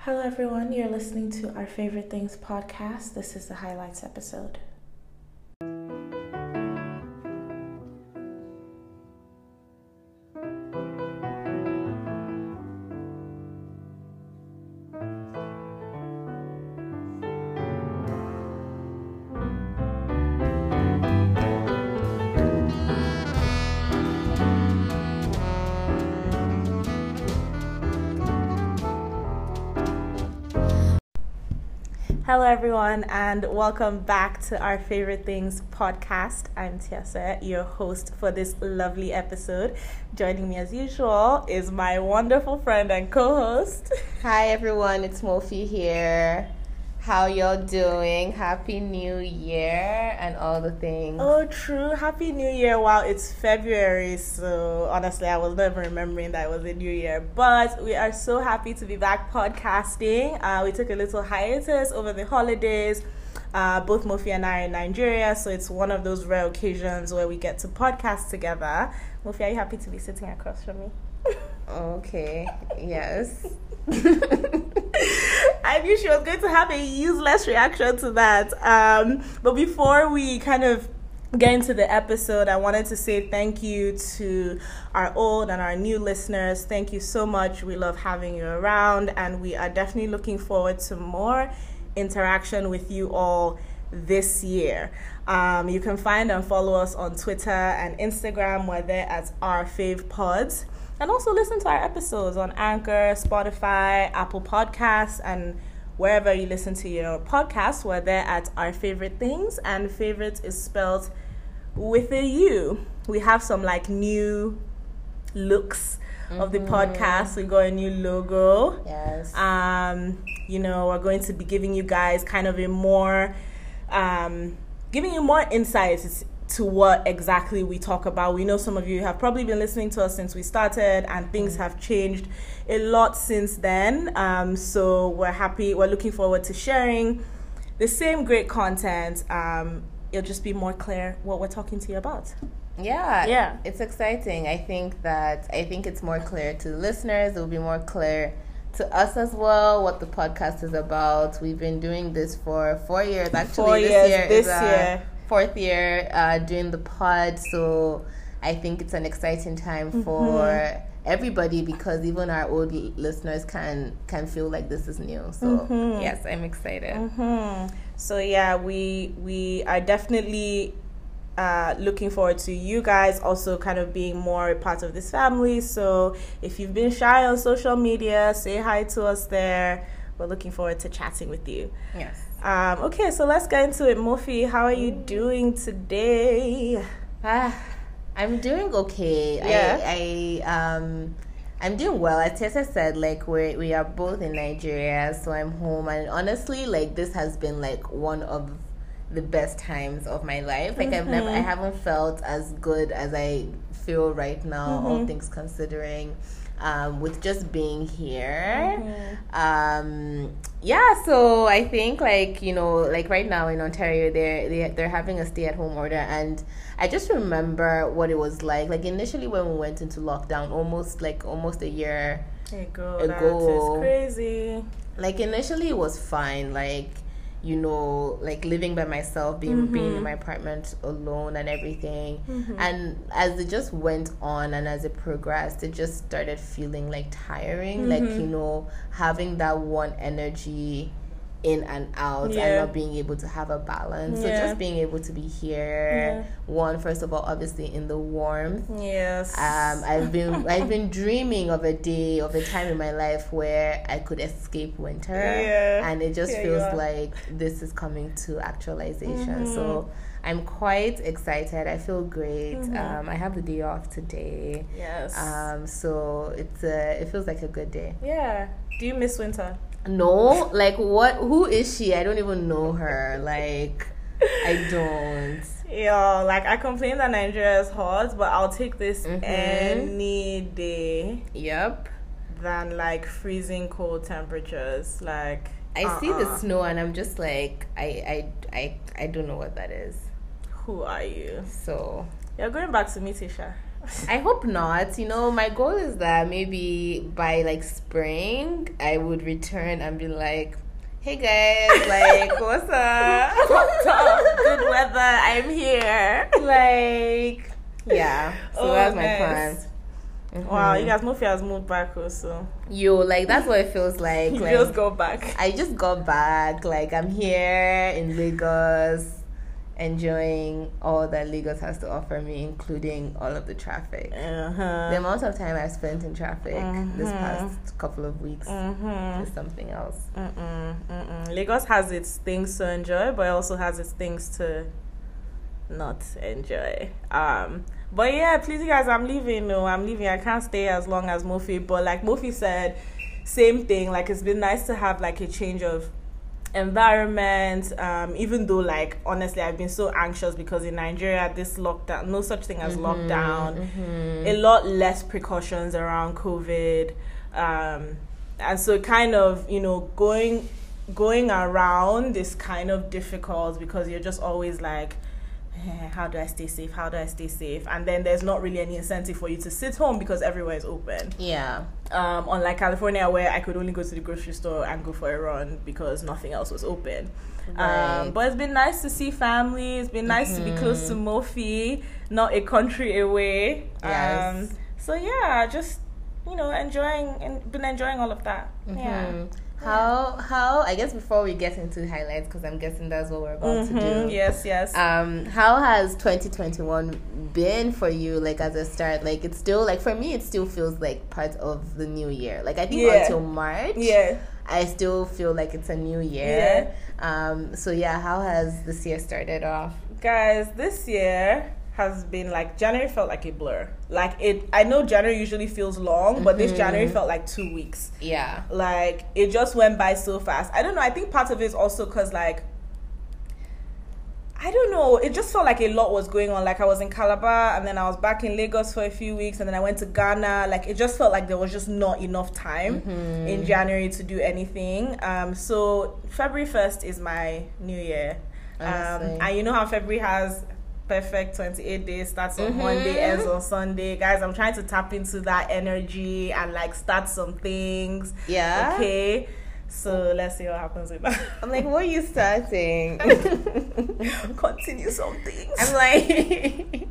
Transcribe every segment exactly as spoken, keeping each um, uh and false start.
Hello, everyone. You're listening to our Favorite Things podcast. This is the highlights episode. Hello, everyone, and welcome back to our Favorite Things podcast. I'm Tiasa, your host for this lovely episode. Joining me as usual is my wonderful friend and co-host. Hi, everyone. It's Mofi here. How y'all doing? Happy New Year and all the things. Oh, true. Happy New Year. Wow, it's February, so honestly, I was never remembering that it was a new year. But we are so happy to be back podcasting. Uh, we took a little hiatus over the holidays. Uh, both Mofi and I are in Nigeria, so it's one of those rare occasions where we get to podcast together. Mofi, are you happy to be sitting across from me? Okay, yes. I knew she was going to have a useless reaction to that. Um, but before we kind of get into the episode, I wanted to say thank you to our old and our new listeners. Thank you so much. We love having you around, and we are definitely looking forward to more interaction with you all this year. Um, you can find and follow us on Twitter and Instagram. We're there as Our Fave Pods. And also listen to our episodes on Anchor, Spotify, Apple Podcasts, and wherever you listen to your podcasts. We're there at Our Favorite Things, and favorite is spelled with a U. We have some like new looks mm-hmm. of the podcast. We got a new logo. Yes. Um, you know, we're going to be giving you guys kind of a more, um, giving you more insights to what exactly we talk about. We know some of you have probably been listening to us since we started, and things have changed a lot since then. Um, so we're happy, we're looking forward to sharing the same great content. Um, it'll just be more clear what we're talking to you about. Yeah, yeah, it's exciting. I think that I think it's more clear to listeners. It will be more clear to us as well what the podcast is about. We've been doing this for four years. Actually, four this years, year this is uh, year. fourth year uh, doing the pod, so I think it's an exciting time mm-hmm. for everybody, because even our old listeners can can feel like this is new. So mm-hmm. yes, I'm excited. Mm-hmm. So yeah, we we are definitely uh, looking forward to you guys also kind of being more a part of this family. So if you've been shy on social media, say hi to us there. We're looking forward to chatting with you. Yes. Um, okay, so let's get into it. Mofi, how are you doing today? Ah, I'm doing okay. Yeah. I, I um I'm doing well. As Tessa said, like we we are both in Nigeria, so I'm home, and honestly, like this has been like one of the best times of my life. Like mm-hmm. I've never I haven't felt as good as I feel right now, mm-hmm. all things considering. Um, with just being here. Mm-hmm. Um, yeah, so I think like, you know, like right now in Ontario, they're, they, they're having a stay-at-home order, and I just remember what it was like. Like initially when we went into lockdown, almost like almost a year ago. ago. That is crazy. Like initially it was fine, like, you know, like living by myself, being mm-hmm. being in my apartment alone and everything. Mm-hmm. And as it just went on and as it progressed, it just started feeling like tiring. Mm-hmm. Like, you know, having that one energy in and out yeah. and not being able to have a balance. Yeah. So just being able to be here, yeah. one, first of all, obviously in the warmth. Yes. Um, I've been I've been dreaming of a day, of a time in my life where I could escape winter. Yeah. And it just yeah, feels like this is coming to actualization. Mm-hmm. So I'm quite excited. I feel great. Mm-hmm. Um, I have the day off today. Yes. Um, so it's a, it feels like a good day. Yeah. Do you miss winter? No, like what? Who is she? I don't even know her. Like, I don't. Yeah, like I complain that Nigeria is hot, but I'll take this mm-hmm. any day. Yep. Than like freezing cold temperatures. Like I uh-uh. see the snow and I'm just like, I, I, I, I don't know what that is. Who are you? So you're going back to meet Isha. I hope not. You know, my goal is that maybe by like spring, I would return and be like, hey guys, like, what's up? What's up? Good weather. I'm here. Like, yeah. So Oh, that's my nice. plan. Mhm. Wow, you guys, Murphy has moved back also. Yo, like, that's what it feels like. You like just go back. I just got back. Like, I'm here in Lagos, enjoying all that Lagos has to offer me, including all of the traffic. Uh-huh. The amount of time I've spent in traffic this Mhm. past couple of weeks Mm-hmm. is something else. Mm-mm, mm-mm. Lagos has its things to enjoy, but it also has its things to not enjoy. Um, but yeah, please, you guys, I'm leaving. No, I'm leaving. I can't stay as long as Mofi. But like Mofi said, same thing. Like it's been nice to have like a change of environment. Um, even though like honestly, I've been so anxious because in Nigeria, this lockdown, no such thing as lockdown. Mhm. A lot less precautions around COVID, um, and so kind of you know going going around is kind of difficult because you're just always like, eh, how do I stay safe? How do I stay safe? And then there's not really any incentive for you to sit home because everywhere is open. Yeah. Um, unlike California, where I could only go to the grocery store and go for a run because nothing else was open. Right. Um, but it's been nice to see family. It's been nice to be close to Mofi, not a country away. Yes. Um, so yeah, just you know, enjoying and been enjoying all of that. Yeah. Mhm. How how I guess before we get into highlights, because I'm guessing that's what we're about to Mhm. do. Yes, yes. Um, how has twenty twenty-one been for you? Like as a start, like it's still like for me, it still feels like part of the new year. Like I think Yeah. until March, yeah. I still feel like it's a new year. Um, so yeah, how has this year started off? Guys, this year has been like January felt like a blur. Like it I know January usually feels long, but this January felt like two weeks. Yeah. Like it just went by so fast. I don't know, I think part of it is also because like I don't know, it just felt like a lot was going on. Like I was in Calabar and then I was back in Lagos for a few weeks and then I went to Ghana. Like it just felt like there was just not enough time Mm-hmm. in January to do anything. Um so February first is my new year. Um Honestly. and you know how February has perfect twenty-eight days, starts on Mhm. Monday, ends on Sunday. Guys, I'm trying to tap into that energy and like start some things. Yeah. Okay. So let's see what happens with that. I'm like, what are you starting? Continue some things. I'm like,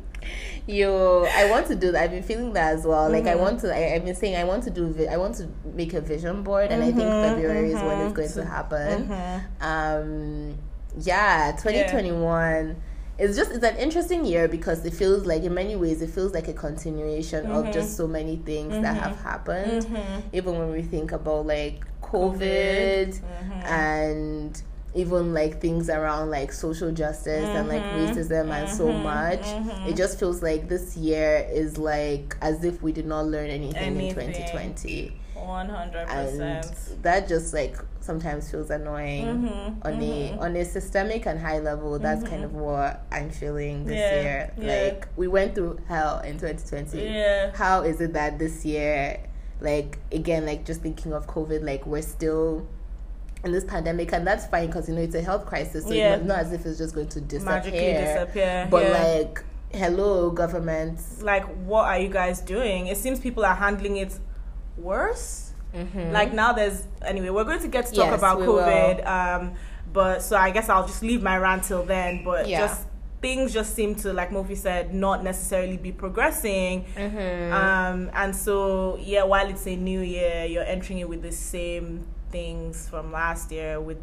yo, I want to do that. I've been feeling that as well. Like, I want to. I, I've been saying I want to do. Vi- I want to make a vision board, and I think Mhm, February is when mhm. it's going to happen. Mhm. Um, yeah, twenty twenty-one. It's just it's an interesting year because it feels like in many ways it feels like a continuation Mhm. of just so many things that have happened. Mhm. Even when we think about like COVID, Mhm. and even like things around like social justice and like racism and so Mhm. much, Mhm. it just feels like this year is like as if we did not learn anything, in Anything. twenty twenty, one hundred and percent. that just like sometimes feels annoying. Mhm. On a on a systemic and high level, that's kind of what I'm feeling this Yeah, year. yeah. Like we went through hell in twenty twenty. Yeah. How is it that this year, like again, like just thinking of COVID, like we're still in this pandemic, and that's fine because you know it's a health crisis, so Yeah. it's not as if it's just going to disappear. Magically disappear. But yeah. like, hello, governments. like what are you guys doing? It seems people are handling it worse. Mm-hmm. Like now there's anyway we're going to get to talk Yes, about we COVID, will. um but so I guess I'll just leave my rant till then. But Yeah. just things just seem to, like Mofi said, not necessarily be progressing. Mm-hmm. Um and so yeah, while it's a new year, you're entering it with the same things from last year. With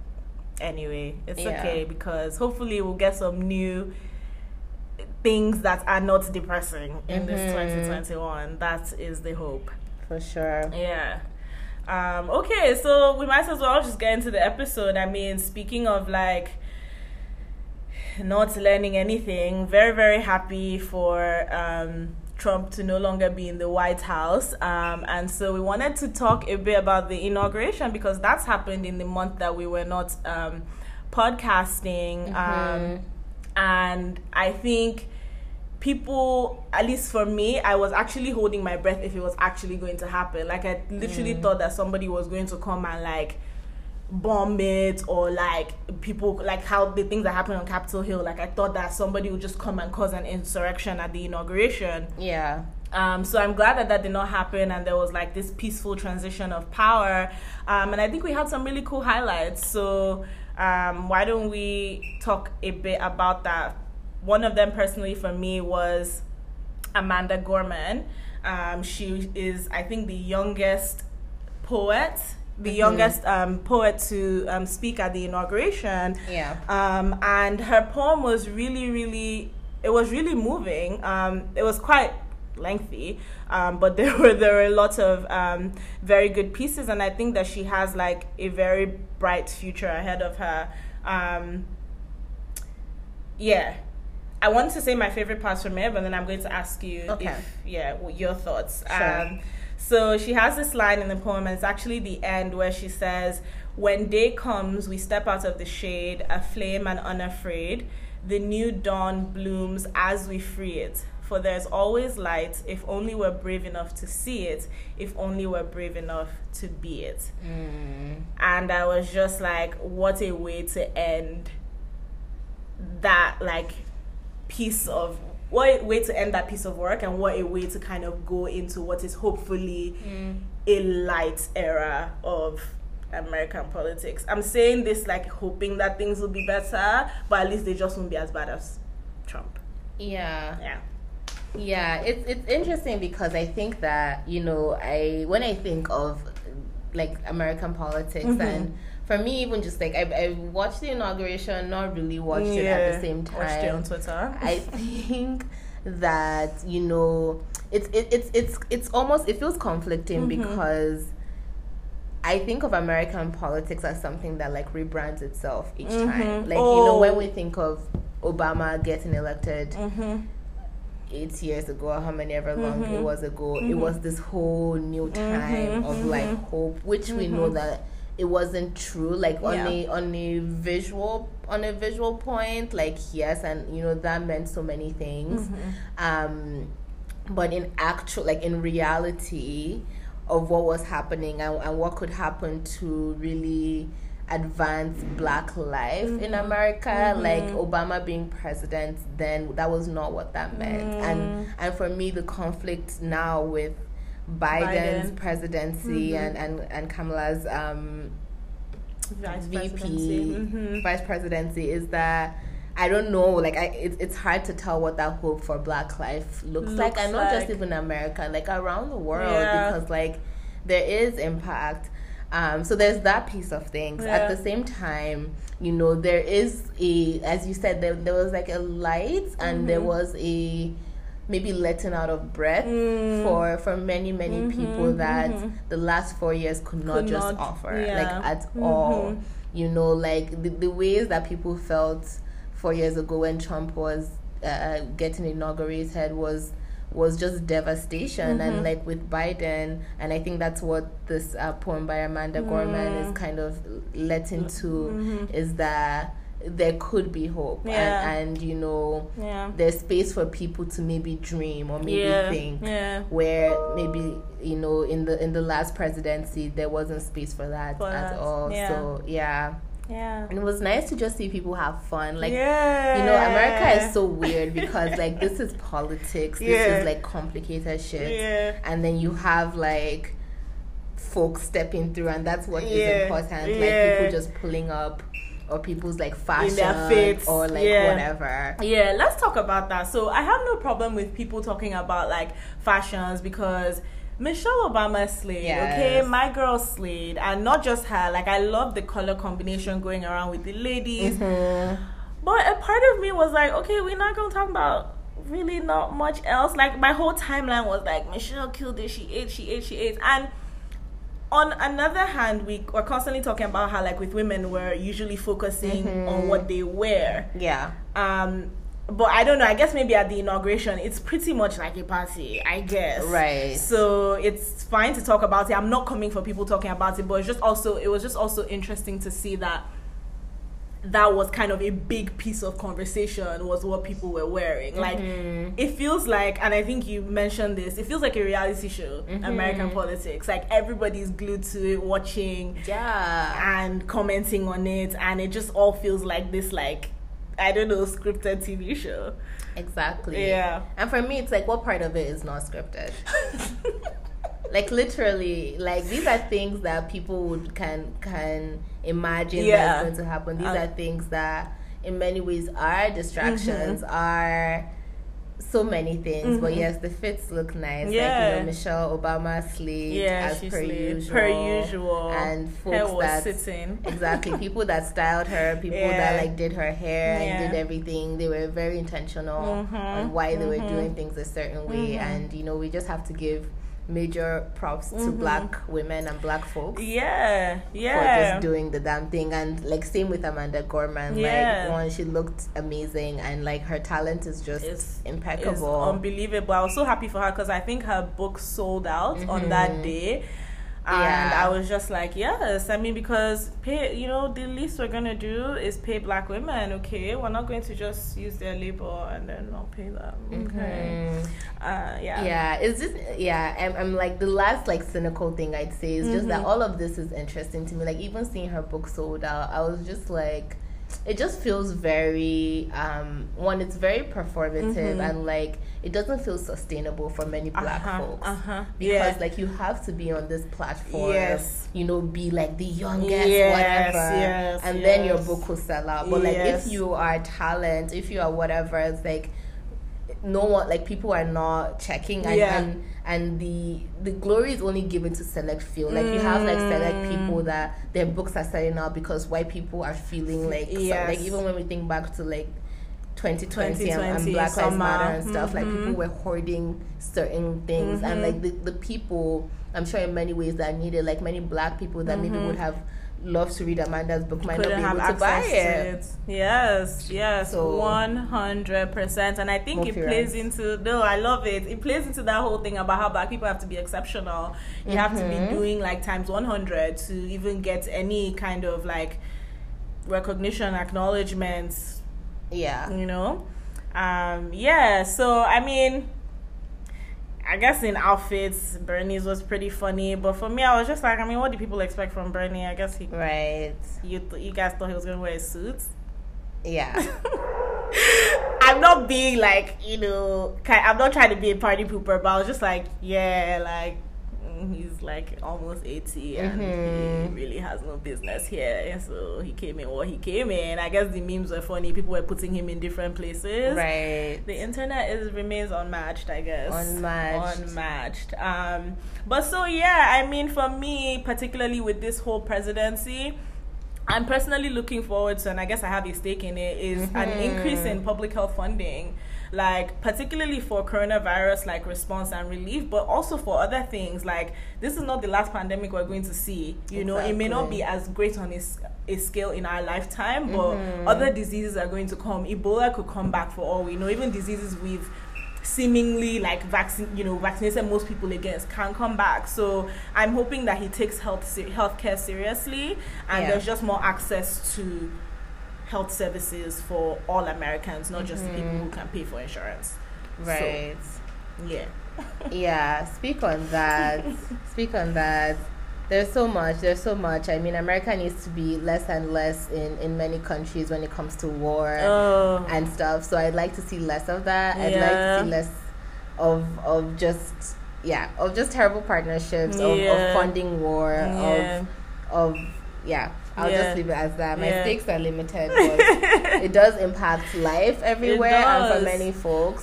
anyway, it's Yeah. okay because hopefully we'll get some new things that are not depressing in this Mhm. twenty twenty-one. That is the hope. For sure. Yeah. Um, okay, so we might as well just get into the episode. I mean, speaking of like not learning anything, very, very happy for um, Trump to no longer be in the White House. Um, and so we wanted to talk a bit about the inauguration because that's happened in the month that we were not um, podcasting. Um, and I think people, at least for me, I was actually holding my breath if it was actually going to happen. Like I literally thought that somebody was going to come and like bomb it or like people like how the things that happened on Capitol Hill. Like I thought that somebody would just come and cause an insurrection at the inauguration. Yeah. Um, so I'm glad that that did not happen and there was like this peaceful transition of power. Um, and I think we had some really cool highlights. So um, why don't we talk a bit about that? One of them personally for me was Amanda Gorman. Um, she is, I think, the youngest poet, the mm-hmm. youngest um, poet to um, speak at the inauguration. Yeah. Um, and her poem was really, really, it was really moving. Um, it was quite lengthy, um, but there were there were a lot of um, very good pieces, and I think that she has like a very bright future ahead of her. Um, yeah. I wanted to say my favorite parts from it, but then I'm going to ask you, okay. if, yeah, your thoughts. Sure. Um, so she has this line in the poem, and it's actually the end where she says, "When day comes, we step out of the shade, aflame and unafraid. The new dawn blooms as we free it. For there's always light, if only we're brave enough to see it, if only we're brave enough to be it." Mm. And I was just like, what a way to end that, like, piece of what a way to end that piece of work, and what a way to kind of go into what is hopefully mm. a light era of American politics. I'm saying this like hoping that things will be better, but at least they just won't be as bad as Trump. Yeah. Yeah. Yeah, it's it's interesting because I think that, you know, I when I think of like American politics mm-hmm. and for me, even just like I, I watched the inauguration, not really watched yeah, it at the same time. Watched it on Twitter. I think that, you know, it's it, it's it's it's almost it feels conflicting mm-hmm. because I think of American politics as something that like rebrands itself each mm-hmm. time. Like oh. you know, when we think of Obama getting elected mm-hmm. eight years ago, or how many ever long mm-hmm. it was ago, mm-hmm. it was this whole new time mm-hmm. of like hope, which mm-hmm. we know that it wasn't true, like on yeah. a on a visual on a visual point, like yes, and you know that meant so many things, mm-hmm. um, but in actual like in reality of what was happening and, and what could happen to really advance Black life mm-hmm. in America, mm-hmm. like Obama being president, then that was not what that meant, mm. and and for me the conflict now with Biden's Biden. presidency mm-hmm. and, and, and Kamala's um, vice V P presidency. Mm-hmm. vice presidency is that I don't know, like I it, it's hard to tell what that hope for Black life looks, looks like, and not like. just even America, like around the world, yeah. because like there is impact. Um, so there's that piece of things. Yeah. At the same time, you know, there is a, as you said, there, there was like a light and mm-hmm. there was a maybe letting out of breath mm. for for many many mm-hmm, people that mm-hmm. the last four years could not could just not, offer yeah. like at mm-hmm. all, you know, like the, the ways that people felt four years ago when Trump was uh, getting inaugurated was was just devastation mm-hmm. and like with Biden, and I think that's what this uh, poem by Amanda mm. Gorman is kind of letting to mm-hmm. is that there could be hope yeah. and, and you know yeah. there's space for people to maybe dream or maybe yeah. think yeah. where maybe you know in the in the last presidency there wasn't space for that for at that. all yeah. so yeah yeah and it was nice to just see people have fun, like yeah. you know America is so weird because like this is politics, this yeah. is like complicated shit yeah. and then you have like folks stepping through and that's what yeah. is important yeah. like people just pulling up or people's like fashion in their fits or like yeah. whatever. Yeah, let's talk about that. So I have no problem with people talking about like fashions because Michelle Obama slayed, yes. okay? My girl slayed. And not just her. Like, I love the color combination going around with the ladies. Mm-hmm. But a part of me was like, okay, we're not going to talk about really not much else. Like, my whole timeline was like, Michelle killed it. She ate, she ate, she ate. And on another hand, we are constantly talking about how, like, with women, we're usually focusing mm-hmm. on what they wear. Yeah. Um... But I don't know, I guess maybe at the inauguration, it's pretty much like a party, I guess. Right. So it's fine to talk about it. I'm not coming for people talking about it, but it's just also, it was just also interesting to see that that was kind of a big piece of conversation, was what people were wearing. Like, Mm-hmm. it feels like, and I think you mentioned this, it feels like a reality show, Mm-hmm. American politics. Like, everybody's glued to it, watching Yeah. and commenting on it, and it just all feels like this, like, I don't know, scripted T V show. Exactly. Yeah. And for me, it's like, what part of it is not scripted? Like, literally, like, these are things that people would can can imagine Yeah. that's going to happen. These Uh, are things that in many ways are distractions, Mm-hmm. are so many things. But yes, the fits look nice. Like, you Yeah. know, Michelle Obama sleeved Yeah, as she's per sleeved. usual. Per usual. And Hair folks was that sitting. exactly, people that styled her, people Yeah. that like did her hair Yeah. and did everything. They were very intentional Mhm. on why they were Mhm. doing things a certain way. Mhm. And you know, we just have to give major props to Mhm. black women and black folks Yeah, for yeah. just doing the damn thing. And like, same with Amanda Gorman. Yeah. Like, one, she looked amazing, and like, her talent is just It's- impeccable. It's unbelievable. I was so happy for her because I think her book sold out on that Mhm. day. And Yeah. I was just like, yes. I mean, because pay, you know, the least we're gonna do is pay black women. Okay, we're not going to just use their labor and then not pay them. Okay, Mhm. uh, yeah, Yeah, it's just yeah. I'm, I'm like, the last like cynical thing I'd say is just that Mhm. all of this is interesting to me. Like, even seeing her book sold out, I was just like, it just feels very um one. It's very performative Mhm. and like, it doesn't feel sustainable for many black uh-huh, folks uh-huh. because yeah. like, you have to be on this platform. Yes. You know, be like the youngest, Yes, whatever, yes, and then your yes. book will sell out. But like, Yes. if you are talent, if you are whatever, it's like, no one, like, people are not checking, and Yeah. and, and the the glory is only given to select few. Like, you have like select Mm. people that their books are selling out because white people are feeling like so- Yes. like, even when we think back to like twenty twenty, and, and twenty twenty, Black Lives summer. Matter and stuff, like, Mhm. people were hoarding certain things, and Mhm. like, the, the people, I'm sure in many ways that needed, like, many black people that maybe Mhm. would have loved to read Amanda's book might Couldn't not be have able to buy access it. to it. Yes, yes, So- one hundred percent. And I think it Hope you're plays right. into. No, I love it. It plays into that whole thing about how black people have to be exceptional. You have to Mhm. be doing like times one hundred to even get any kind of like recognition, acknowledgement. Yeah. You know, um, yeah. So I mean. I guess in outfits, Bernie's was pretty funny, but for me, I was just like, I mean, what do people expect from Bernie? I guess he, Right. you, th- you guys thought he was gonna wear a suit. Yeah. I'm not being like, you know, ki- I'm not trying to be a party pooper, but I was just like, yeah, like mm, he's like almost eighty and Mhm. he really has no business here. And so he came in what he came in. I guess the memes were funny. People were putting him in different places. Right. The internet is remains unmatched, I guess. Unmatched. Unmatched. Um, but so yeah, I mean, for me, particularly with this whole presidency, I'm personally looking forward to, and I guess I have a stake in it, is an Mhm. increase in public health funding, like particularly for coronavirus like response and relief, but also for other things. Like, this is not the last pandemic we're going to see. You know, it may not Exactly. be as great on a, s- a scale in our lifetime, but Mhm. other diseases are going to come. Ebola could come back for all we know. Even diseases we've seemingly like vaccine, you know, vaccinated most people against can come back. So I'm hoping that he takes health se- healthcare seriously, and Yeah. there's just more access to health services for all Americans, not just the people who can pay for insurance. Right. So, yeah. Yeah. Speak on that. Speak on that. There's so much. There's so much. I mean, America needs to be less and less in, in many countries when it comes to war Oh. and stuff. So I'd like to see less of that. I'd like Yeah. to see less of of just yeah of just terrible partnerships of, Yeah. of funding war Yeah. of of yeah. I'll Yeah. just leave it as that. My Yeah. stakes are limited, but it does impact life everywhere and for does. many folks.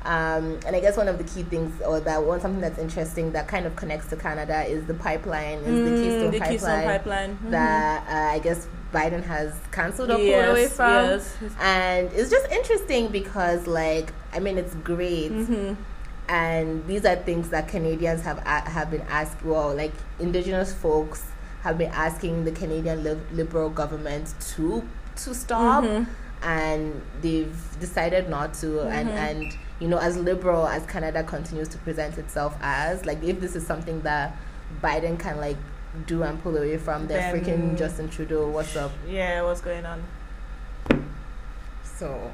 Um, and I guess one of the key things, or that one something that's interesting that kind of connects to Canada, is the pipeline, is the Mm, Keystone the pipeline, Keystone pipeline. Mhm. that uh, I guess Biden has cancelled or pulled Yes, away from. yes. And it's just interesting because, like, I mean, it's great. Mhm. And these are things that Canadians have a- have been asked. Well, like, Indigenous folks have been asking the Canadian li- Liberal government to to stop, Mhm. and they've decided not to. And Mhm. and you know, as liberal as Canada continues to present itself as, like, if this is something that Biden can like do and pull away from, they're Then- freaking Justin Trudeau. What's up? Yeah, what's going on? So.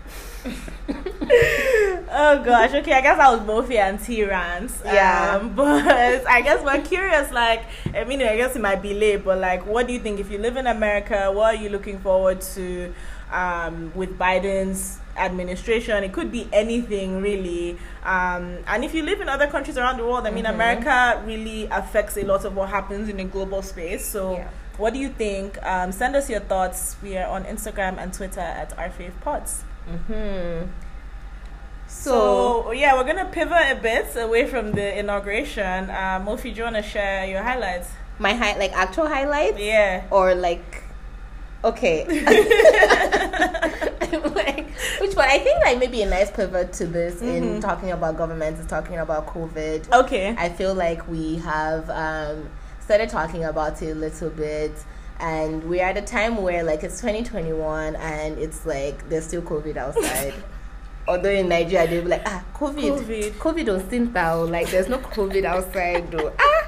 Oh gosh, okay, I guess that was Mofi and T rants. Yeah. Um, but I guess we're curious, like, I mean, I guess it might be late, but like, what do you think if you live in America, what are you looking forward to um, with Biden's administration? It could be anything really. Um, and if you live in other countries around the world, I mean, mm-hmm. America really affects a lot of what happens in a global space. So yeah. What do you think? Um, send us your thoughts. We are on Instagram and Twitter at our fave pods. Mm-hmm. So, so yeah, we're gonna pivot a bit away from the inauguration. Um, Mofi, do you wanna share your highlights? My high, like actual highlights? Yeah. Or like, okay. Like, which one? I think like maybe a nice pivot to this mm-hmm. in talking about government is talking about COVID. Okay. I feel like we have um, started talking about it a little bit. And we're at a time where, like, it's twenty twenty-one and it's like there's still COVID outside. Although in Nigeria, they'll be like, ah, COVID. COVID, COVID don't seem down. Like, there's no COVID outside, though. Ah,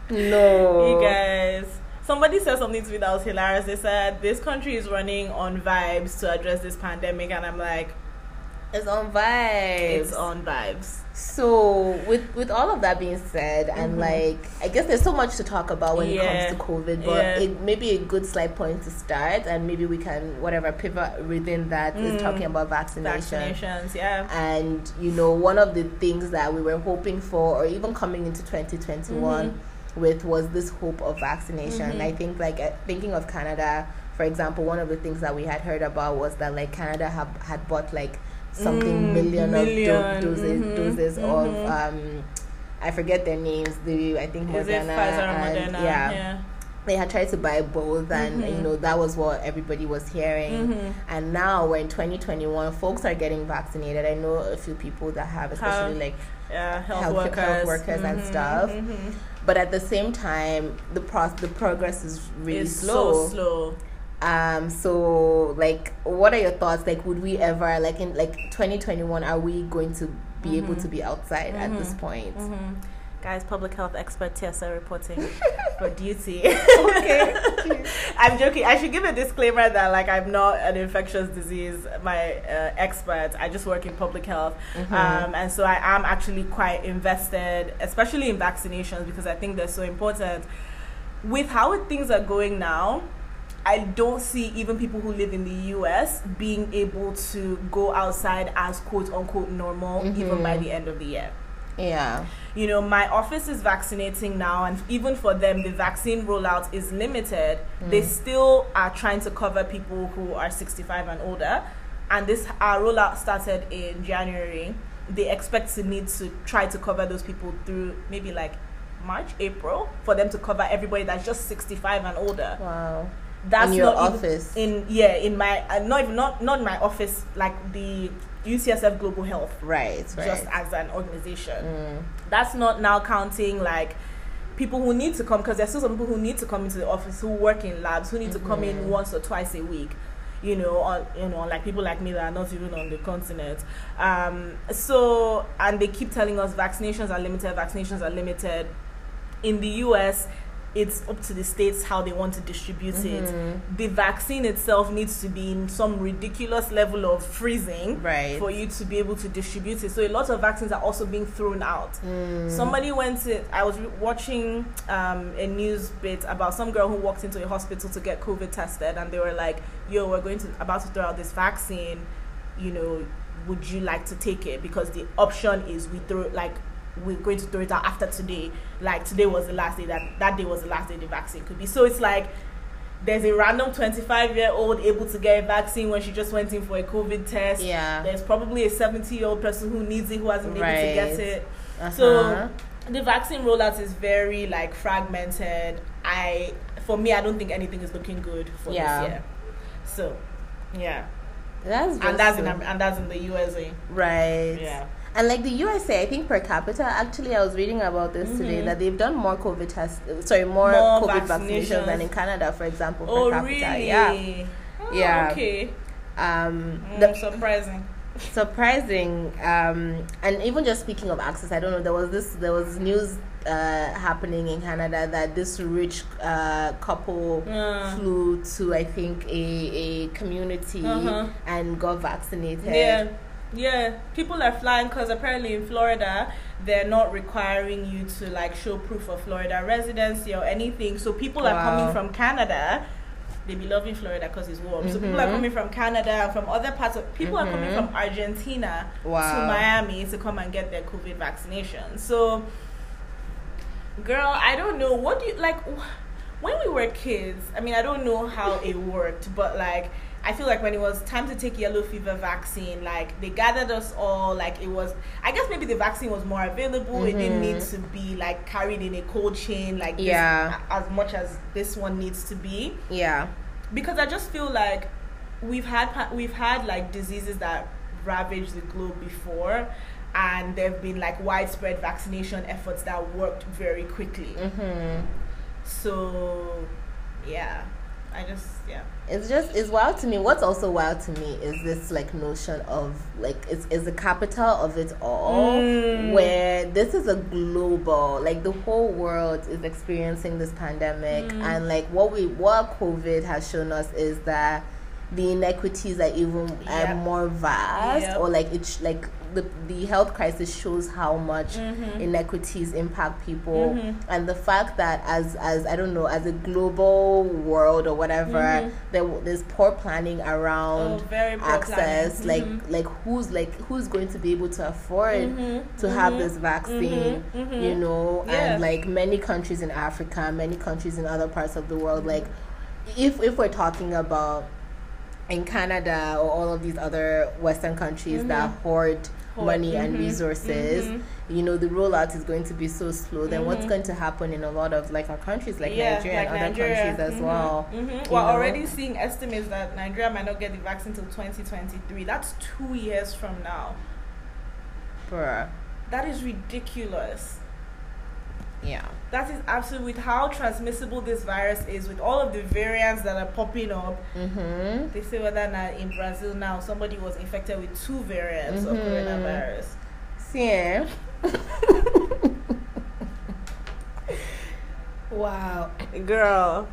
no. You guys, somebody said something to me that was hilarious. They said, this country is running on vibes to address this pandemic. And I'm like, it's on vibes. It's on vibes. So with with all of that being said, mm-hmm. and like I guess there's so much to talk about when yeah. it comes to COVID, but yeah. it may be a good slight point to start, and maybe we can whatever pivot within that mm. is talking about vaccination. Vaccinations, yeah. And you know, one of the things that we were hoping for, or even coming into twenty twenty-one mm-hmm. with, was this hope of vaccination. Mm-hmm. I think like uh, thinking of Canada, for example, one of the things that we had heard about was that like Canada have had bought like something mm, million, million of do- doses mm-hmm, doses mm-hmm. of um I forget their names. The I think Is Moderna, it Pfizer and and Moderna? Yeah, yeah, they had tried to buy both, and mm-hmm. you know that was what everybody was hearing. Mm-hmm. And now we're in twenty twenty-one. Folks are getting vaccinated. I know a few people that have, especially have, like yeah, health, health workers, health workers mm-hmm, and stuff. Mm-hmm. But at the same time, the pro- the progress is really it's slow. so slow. Um, so like, what are your thoughts? Like, would we ever, like in like twenty twenty-one, are we going to be mm-hmm. able to be outside mm-hmm. at this point? Mm-hmm. Guys, public health expert Tessa reporting for duty. Okay. I'm joking. I should give a disclaimer that like I'm not an infectious disease my uh, expert. I just work in public health, mm-hmm. um, and so I am actually quite invested, especially in vaccinations, because I think they're so important. With how things are going now, I don't see even people who live in the U S being able to go outside as quote unquote normal mm-hmm. even by the end of the year. Yeah. You know, my office is vaccinating now, and even for them, the vaccine rollout is limited. Mm. They still are trying to cover people who are sixty-five and older. And this our rollout started in January. They expect to need to try to cover those people through maybe like March, April, for them to cover everybody that's just sixty-five and older. Wow. That's in your not office. Even in yeah, in my uh, not even not not in my office, like the U C S F Global Health, right, right. Just as an organization, mm. that's not now counting like people who need to come, because there's still some people who need to come into the office who work in labs who need mm-hmm. to come in once or twice a week. You know, on you know, like people like me that are not even on the continent. Um, so and they keep telling us vaccinations are limited. Vaccinations are limited. In the U S, it's up to the states how they want to distribute mm-hmm. it. The vaccine itself needs to be in some ridiculous level of freezing right. for you to be able to distribute it. So a lot of vaccines are also being thrown out. Mm. Somebody went to, I was watching um, a news bit about some girl who walked into a hospital to get COVID tested, and they were like, yo, we're going to about to throw out this vaccine, you know, would you like to take it? Because the option is we throw, like, we're going to throw it out after today. Like today was the last day that that day was the last day the vaccine could be. So it's like there's a random twenty-five year old able to get a vaccine when she just went in for a COVID test. Yeah. There's probably a seventy year old person who needs it who hasn't been right. able to get it. Uh-huh. So the vaccine rollout is very like fragmented. I for me I don't think anything is looking good for yeah. this year. So yeah. That's and that's in and that's in the U S A. Right. Yeah. And like the U S A, I think per capita, actually, I was reading about this mm-hmm. today, that they've done more COVID tests, sorry, more, more COVID vaccinations. vaccinations than in Canada, for example, oh, per capita. Really? Yeah. Oh, yeah. Okay. Um, mm, the, surprising. surprising. Um, and even just speaking of access, I don't know. There was this. There was news uh, happening in Canada that this rich uh, couple Yeah. flew to, I think, a a community Uh-huh. and got vaccinated. Yeah, yeah. People are flying because apparently in Florida they're not requiring you to like show proof of Florida residency or anything. So people are Wow. coming from Canada. They be loving Florida because it's warm. So people are Mhm. coming from Canada and from other parts of. People are coming Mhm. from Argentina Wow. to Miami to come and get their COVID vaccination. So, girl, I don't know. What do you like? When we were kids, I mean, I don't know how it worked, but like, I feel like when it was time to take yellow fever vaccine, like they gathered us all. Like it was, I guess maybe the vaccine was more available. It didn't need to be like carried in a cold chain, like this, Yeah. as much as this one needs to be. Yeah. Because I just feel like we've had we've had like diseases that ravaged the globe before, and there've been like widespread vaccination efforts that worked very quickly. Mm-hmm. So, yeah, I just yeah. It's just it's wild to me. What's also wild to me is this like notion of like it's is the capital of it all, Mm. where this is a global, like the whole world is experiencing this pandemic, Mm. and like what we what COVID has shown us is that the inequities are even Yep. are more vast, Yep. or like it's like the the health crisis shows how much Mhm. inequities impact people, Mhm. and the fact that as as I don't know, as a global world or whatever, Mhm. there there's poor planning around Oh, very poor access, planning. like like who's like who's going to be able to afford Mhm. to have Mhm. this vaccine, Mhm. Mhm. you know, Yeah. and like many countries in Africa, many countries in other parts of the world, like if if we're talking about in Canada or all of these other Western countries Mhm. that hoard Hoard. money and Mhm. resources, Mhm. you know, the rollout is going to be so slow. Then what's Mhm. going to happen in a lot of like our countries, like Yeah, Nigeria like and other Nigeria. countries as Mhm. well? Mhm. you We're know? already seeing estimates that Nigeria might not get the vaccine till twenty twenty-three. That's two years from now. Bruh. That is ridiculous. Yeah. That is absolutely with how transmissible this virus is, with all of the variants that are popping up. Mm-hmm. They say whether now in Brazil now somebody was infected with two variants of Mhm. coronavirus. See, eh? Wow, girl.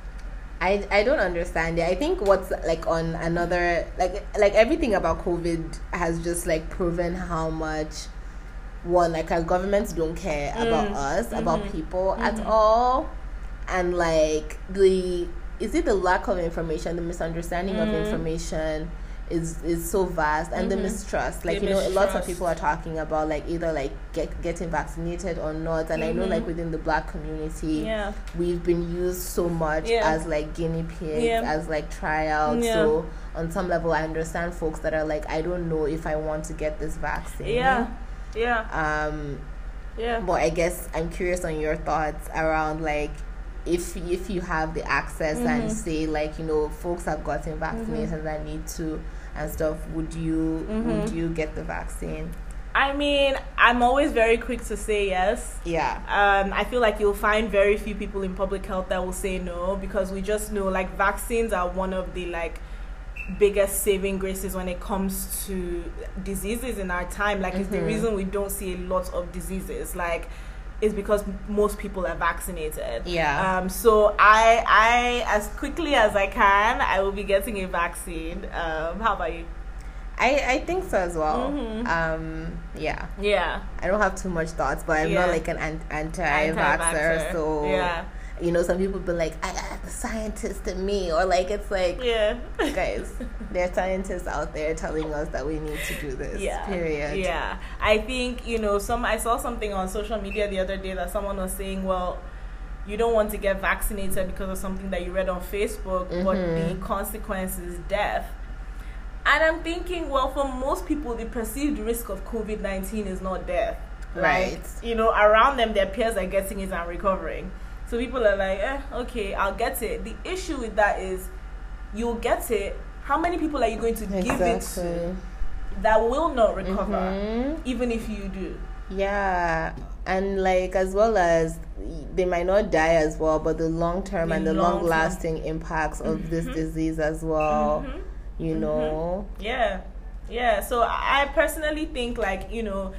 I, I don't understand it. I think what's like on another like like everything about COVID has just like proven how much one like our governments don't care about Mm. us, about Mhm. people at Mhm. all, and like the is it the lack of information, the misunderstanding of Mm. information is is so vast, and the Mhm. mistrust. Like The you know, lots of mistrust. people are talking about like either like get getting vaccinated or not, and I know Mhm. like within the Black community, Yeah. we've been used so much Yeah. as like guinea pigs, Yeah. as like tryouts. Yeah. So on some level, I understand folks that are like, I don't know if I want to get this vaccine. Yeah. Yeah. Um, Yeah. but I guess I'm curious on your thoughts around like if if you have the access Mhm. and say like you know folks have gotten vaccinated that need to and stuff, would you Mhm. would you get the vaccine? I mean, I'm always very quick to say yes. Yeah. Um, I feel like you'll find very few people in public health that will say no, because we just know like vaccines are one of the like biggest saving graces when it comes to diseases in our time. Like it's the Mhm. reason we don't see a lot of diseases. Like is because most people are vaccinated. Yeah. Um. So I, I as quickly as I can, I will be getting a vaccine. Um. How about you? I, I think so as well. Mhm. Um, yeah. Yeah. I don't have too much thoughts, but I'm Yeah. not like an an- anti-vaxxer, Anti-vaxxer. so Yeah. you know, some people be like, I got the scientist in me, or like it's like, Yeah. guys, there are scientists out there telling us that we need to do this. Yeah. Period. Yeah. I think, you know, some I saw something on social media the other day that someone was saying, well, you don't want to get vaccinated because of something that you read on Facebook, but Mhm. the consequence is death. And I'm thinking, well, for most people, the perceived risk of COVID nineteen is not death. Right. Like, you know, around them, their peers are getting it and recovering. So people are like, eh, okay, I'll get it. The issue with that is you'll get it. How many people are you going to give it Exactly. to that will not recover, Mhm. even if you do? Yeah, and like as well as they might not die as well, but the long term The and the long-term. long lasting impacts of this Mhm. disease as well. Mhm. You Mhm. know. Yeah. Yeah, so I personally think, like, you know,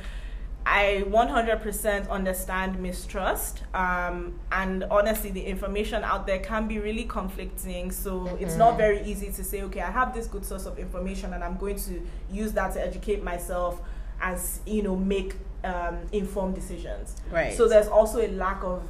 I one hundred percent understand mistrust. Um, and honestly, the information out there can be really conflicting. So mm-hmm. it's not very easy to say, okay, I have this good source of information and I'm going to use that to educate myself as, you know, make um, informed decisions. Right. So there's also a lack of,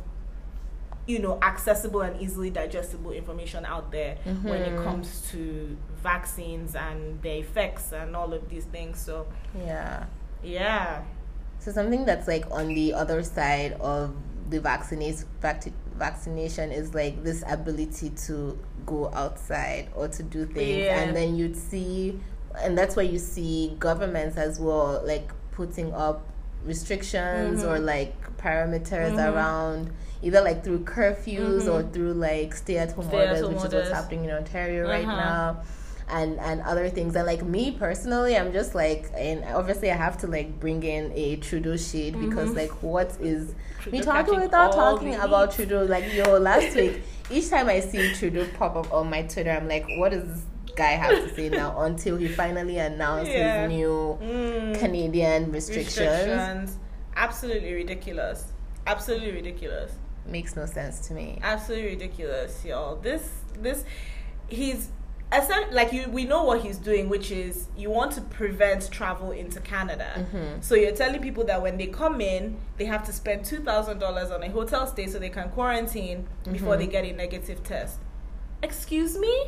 you know, accessible and easily digestible information out there mm-hmm. when it comes to vaccines and their effects and all of these things. So yeah. Yeah. So something that's like on the other side of the vaccination vac- vaccination is like this ability to go outside or to do things. Yeah. And then you'd see, and that's where you see governments as well, like putting up restrictions mm-hmm. or like parameters mm-hmm. around, either like through curfews mm-hmm. or through like stay-at-home stay orders, at home which orders. is what's happening in Ontario uh-huh. right now. And, and other things. And like me personally, I'm just like, and obviously I have to like bring in a Trudeau shade mm-hmm. because like what is Trudeau me talking without talking about Trudeau? Like, yo, last week, each time I see Trudeau pop up on my Twitter, I'm like, what does this guy have to say now? Until he finally announced yeah. his new mm. Canadian restrictions. restrictions. Absolutely ridiculous. Absolutely ridiculous. Makes no sense to me. Absolutely ridiculous, y'all. This, this, he's. Like you, we know what he's doing, which is you want to prevent travel into Canada. Mm-hmm. So you're telling people that when they come in, they have to spend two thousand dollars on a hotel stay so they can quarantine mm-hmm. before they get a negative test. Excuse me?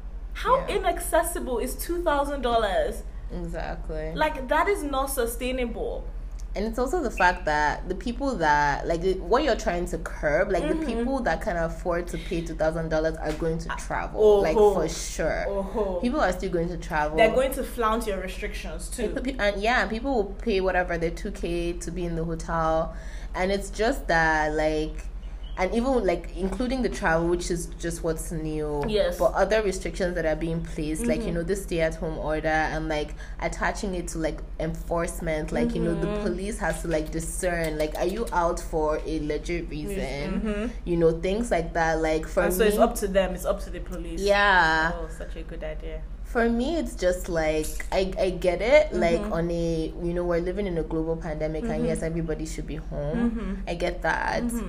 How yeah. inaccessible is two thousand dollars? Exactly. Like, that is not sustainable. And it's also the fact that the people that, like, what you're trying to curb, like, mm-hmm. the people that can afford to pay two thousand dollars are going to travel. Oh, like, oh. for sure. Oh. People are still going to travel. They're going to flaunt your restrictions, too. And, and yeah, people will pay whatever, their two K to be in the hotel. And it's just that, like... And even, like, including the travel, which is just what's new. Yes. But other restrictions that are being placed, mm-hmm. like, you know, the stay-at-home order and, like, attaching it to, like, enforcement. Like, mm-hmm. you know, the police has to, like, discern. Like, are you out for a legit reason? Mm-hmm. You know, things like that. Like, for and me... so it's up to them. It's up to the police. Yeah. Oh, such a good idea. For me, it's just like, I, I get it, mm-hmm. like on a, you know, we're living in a global pandemic mm-hmm. and yes, everybody should be home. Mm-hmm. I get that. Mm-hmm.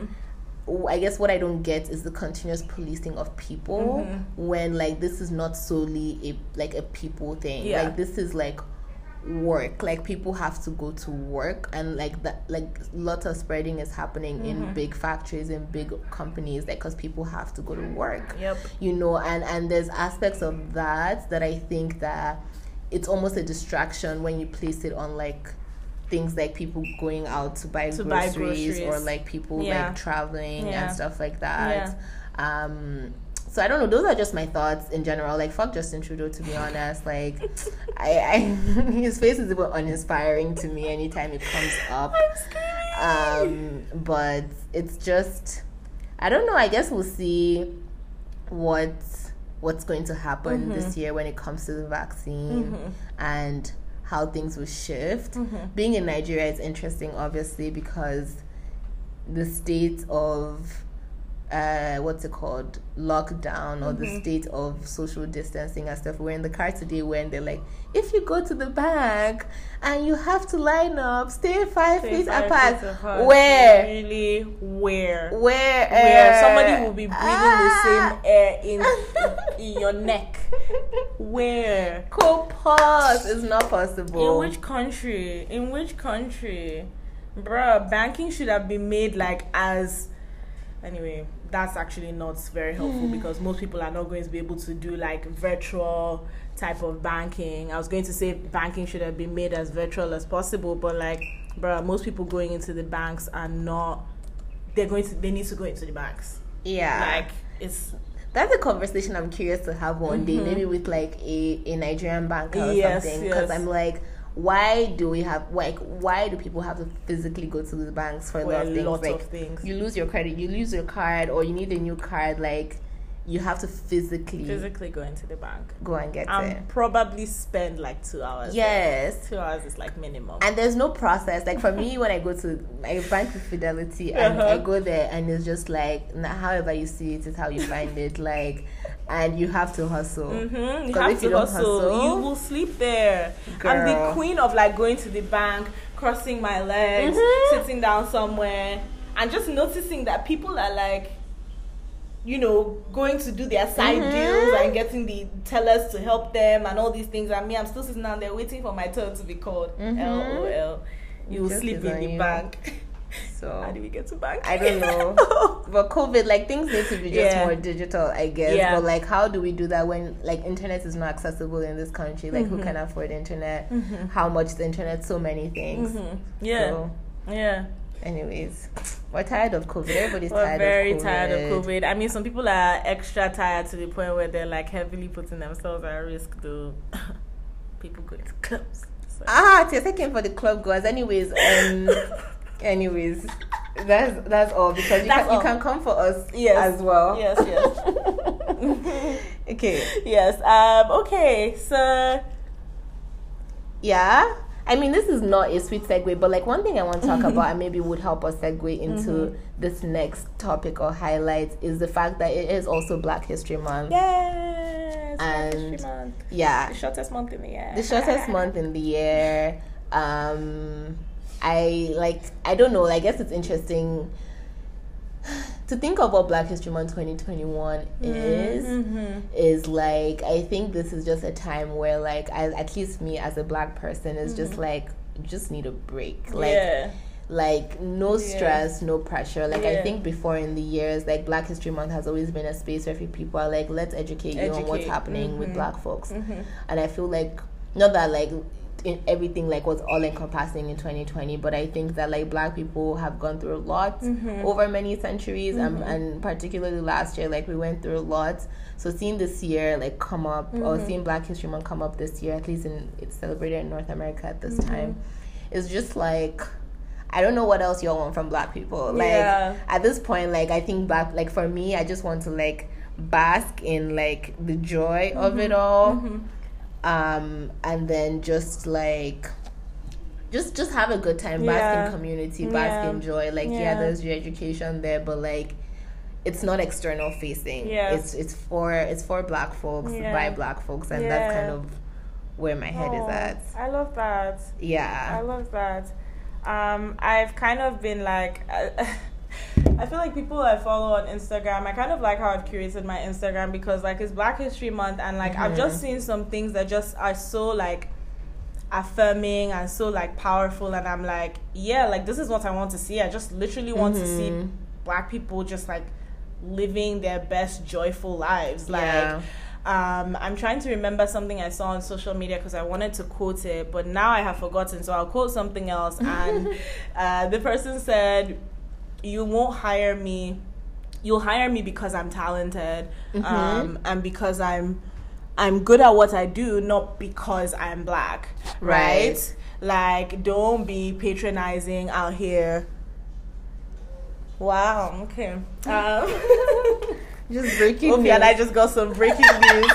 I guess what I don't get is the continuous policing of people mm-hmm. when like this is not solely a like a people thing. Yeah. Like this is like work. Like people have to go to work and like that like lots of spreading is happening mm-hmm. in big factories and big companies like because people have to go to work. Yep. You know, and and there's aspects of that that I think that it's almost a distraction when you place it on like things like people going out to buy, to groceries, buy groceries or like people yeah. like traveling yeah. and stuff like that. Yeah. Um, so I don't know. Those are just my thoughts in general. Like fuck Justin Trudeau, to be honest. Like I, I his face is even uninspiring to me anytime it comes up. I'm um, but it's just I don't know. I guess we'll see what what's going to happen mm-hmm. this year when it comes to the vaccine mm-hmm. and how things will shift. Mm-hmm. Being in Nigeria is interesting, obviously, because the state of uh, what's it called, lockdown, or mm-hmm. the state of social distancing and stuff. We're in the car today when they're like, if you go to the bank and you have to line up, stay five stay feet five apart. Feet apart. Where? Really? Where? Where? Where? Somebody will be breathing ah. the same air in, in your neck. Where? Cool pause. It's not possible. In which country? In which country? Bruh, banking should have been made like as... Anyway, that's actually not very helpful because most people are not going to be able to do like virtual type of banking. I was going to say banking should have been made as virtual as possible, but like, bruh, most people going into the banks are not... They're going to... They need to go into the banks. Yeah. Like, it's... That's a conversation I'm curious to have one mm-hmm. day, maybe with like a, a Nigerian banker or yes, something. Because yes. I'm like, why do we have like why do people have to physically go to the banks for a for lot of a things? lot like of things. You lose your credit, you lose your card, or you need a new card. Like you have to physically physically go into the bank, go and get and it. probably spend like two hours. Yes, there. two hours is like minimum. And there's no process. Like for me, when I go to I bank with Fidelity, and Uh-huh. I go there, and it's just like nah, however you see it is how you find it. Like, and you have to hustle. Mm-hmm. You 'Cause have if to you don't hustle. hustle- You will sleep there. I'm the Girl. queen of like going to the bank, crossing my legs, Mhm. sitting down somewhere, and just noticing that people are like, you know, going to do their side Mhm. deals and getting the tellers to help them and all these things. And me, I'm still sitting down there waiting for my turn to be called. Mhm. L O L. You will Just sleep is in on the you. bank. So How do we get to bank? I don't know. But COVID, like things need to be just Yeah. more digital, I guess. Yeah. But like, how do we do that when like internet is not accessible in this country? Like, who Mhm. can afford internet? Mhm. How much the internet? So many things. Mhm. Yeah. So, Yeah. anyways, we're tired of COVID. Everybody's We're tired very of COVID. tired of COVID. I mean, some people are extra tired to the point where they're like heavily putting themselves at risk to people going to clubs. So. Ah, Tia came for the club goers. Anyways, um, anyways, that's that's all because you That's can you all. can come for us Yes. as well. Yes, yes. Okay. Yes. Um. Okay. So. Yeah. I mean, this is not a sweet segue, but like one thing I want to talk about and maybe would help us segue into Mhm. this next topic or highlight is the fact that it is also Black History Month. Yes. And- History Month. Yeah. The shortest month in the year. The shortest month in the year. Um, I like, I don't know, I guess it's interesting to think of what Black History Month twenty twenty-one is. Mhm. Is like, I think this is just a time where like I, at least me as a Black person is just like you just need a break, like yeah. like no Yeah. stress, no pressure. Like I Yeah. think before in the years, like Black History Month has always been a space where people are like, let's educate, you on what's Educate. happening with Mhm. Black folks. Mhm. And I feel like not that like in everything like was all encompassing in twenty twenty, but I think that like Black people have gone through a lot Mhm. over many centuries, um, Mhm. and particularly last year, like we went through a lot. So seeing this year like come up, or Mhm. seeing Black History Month come up this year, at least in it's celebrated in North America at this Mhm. time, is just like I don't know what else y'all want from Black people. Like Yeah. at this point, like I think Black, like for me, I just want to like bask in like the joy of it all. Mhm. Um, and then just like just just have a good time, bask Yeah. in community, bask Yeah. in joy. Like yeah. Yeah. there's your education there, but like it's not external facing. Yeah. It's it's for it's for Black folks, Yeah. by Black folks, and that's Yeah. kind of where my head Oh, is at. I love that. I Yeah. love that. Um, I've kind of been like, I feel like people I follow on Instagram, I kind of like how I've curated my Instagram because like it's Black History Month and like I've just seen some things that just are so like affirming and so like powerful, and I'm like, yeah, like this is what I want to see. I just literally want to see Mhm. Black people just like living their best joyful lives. Like Yeah. um, I'm trying to remember something I saw on social media because I wanted to quote it, but now I have forgotten. So I'll quote something else. And uh, the person said, "You won't hire me. You'll hire me because I'm talented, Mhm. um, and because I'm I'm good at what I do, not because I'm Black." Right? Right. Like, don't be patronizing out here. Wow. Okay. Um, Just breaking Opie and I news. just got some breaking news.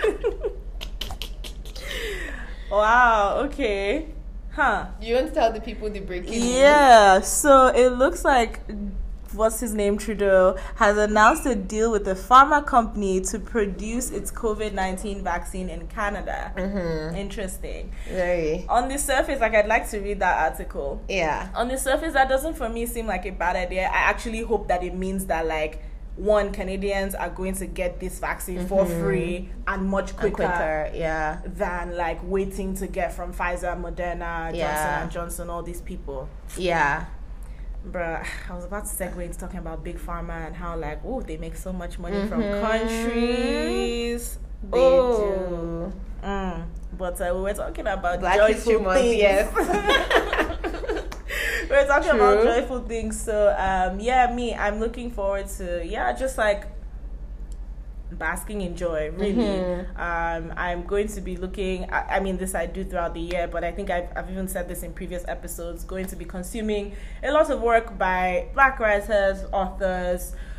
Wow, okay. Huh. You want to tell the people the breaking news? Yeah, so it looks like what's his name, Trudeau, has announced a deal with a pharma company to produce its COVID nineteen vaccine in Canada. Mm-hmm. Interesting. Very. On the surface, like I'd like to read that article. Yeah. On the surface, that doesn't for me seem like a bad idea. I actually hope that it means that like one, Canadians are going to get this vaccine for Mhm. free and much And quicker, quicker. Yeah. than like waiting to get from Pfizer, Moderna, Johnson Yeah. and Johnson, all these people. Yeah. Bruh, I was about to segue into talking about Big Pharma and how like, oh, they make so much money from Mhm. countries. They Oh. do. Mm. But uh, we were talking about Black joyful History Month, things. yes. we were talking True. about joyful things. So um, yeah, me, I'm looking forward to yeah, just like basking in joy. Really, Mhm. um, I'm going to be looking. I, I mean, this I do throughout the year, but I think I've, I've even said this in previous episodes. Going to be consuming a lot of work by Black writers, authors.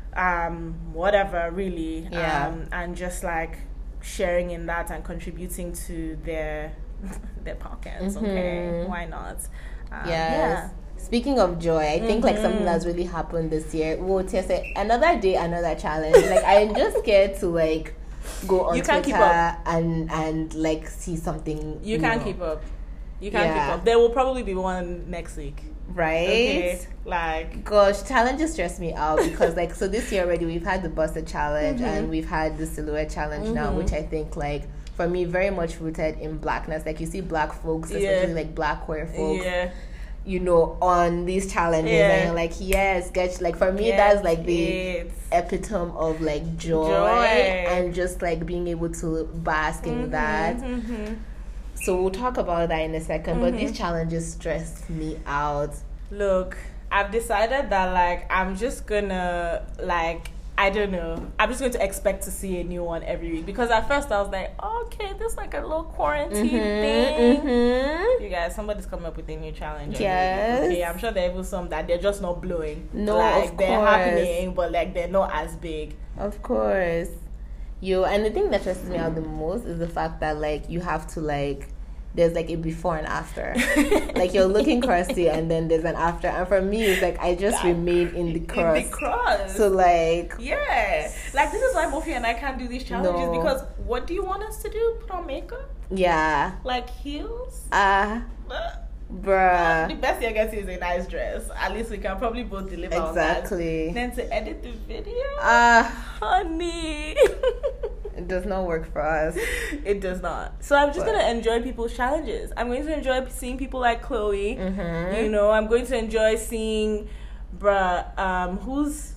um, whatever, really. Yeah. Um, and just like sharing in that and contributing to their their pockets. Mm-hmm. Okay, why not? Um, Yes. Yeah. Speaking of joy, I think like something that's really happened this year. Well, Tessa, another day, another challenge. Like I'm just scared to like go on You can't Twitter keep up. and and like see something. You new, can't keep up. You can't Yeah. keep up. There will probably be one next week. right? Okay, like Gosh, challenges stress me out because like so this year already we've had the busted challenge Mm-hmm. and we've had the silhouette challenge now, which I think like for me very much rooted in blackness. Like you see black folks, especially Yeah. like black queer folks, yeah, you know, on these challenges, Yeah. and you're like, yes, get like for me Get that's like the it. epitome of like joy, Joy. and just like being able to bask in that. Mhm. So we'll talk about that in a 2nd but Mm-hmm. these challenges stressed me out. Look, I've decided that like I'm just gonna like I don't know. I'm just going to expect to see a new one every week because at first I was like, okay, this is like a little quarantine thing. Mm-hmm. You guys, somebody's coming up with a new challenge. every Yes. week. Okay, I'm sure there are even some that they're just not blowing. No, like of they're course. happening, but like they're not as big. Of course. You and the thing that stresses me out the most is the fact that like you have to like there's like a before and after. Like you're looking crusty and then there's an after. And for me it's like I just remain in the crust. In the crust. So like yeah. Like this is why Mofi and I can't do these challenges No. because what do you want us to do? Put on makeup? yeah. Like heels? Ah Uh, The bruh. best you're getting is a nice dress. At least we can probably both deliver on that. Exactly. Then to edit the video, Ah honey, it does not work for us. it does not. So I'm just But- gonna enjoy people's challenges. I'm going to enjoy seeing people like Chloe. Mm-hmm. You know, I'm going to enjoy seeing, bruh, um, who's.